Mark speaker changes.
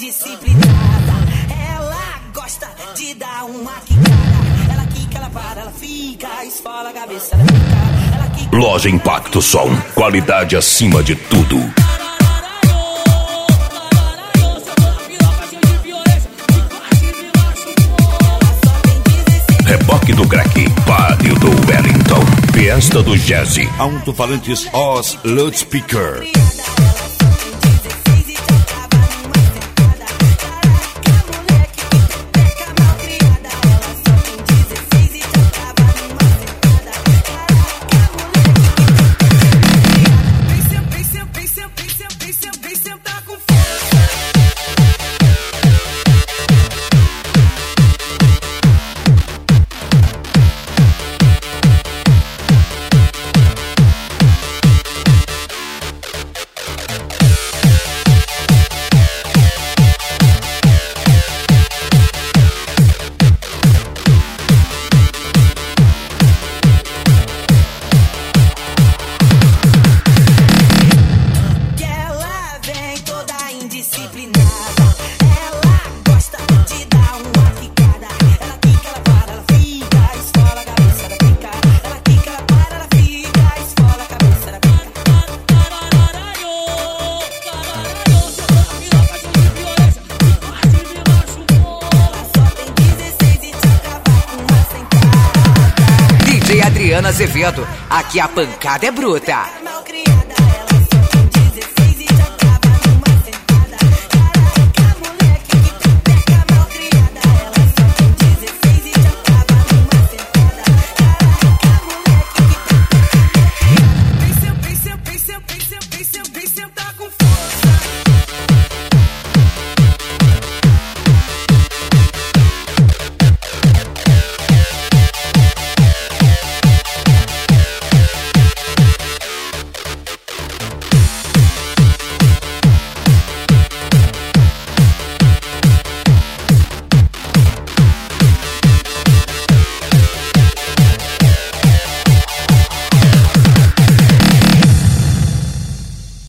Speaker 1: indisciplinada. Ela gosta de dar uma quicada. Ela quica, ela para, ela fica, esfola a cabeça, ela fica. Ela quica.
Speaker 2: Loja Impacto Som, qualidade acima de tudo. Reboque do Crack, Pátio do Wellington, Fiesta do Jazzy, alto-falantes Oz Loudspeaker.
Speaker 3: Adriana Azevedo, aqui a pancada é bruta.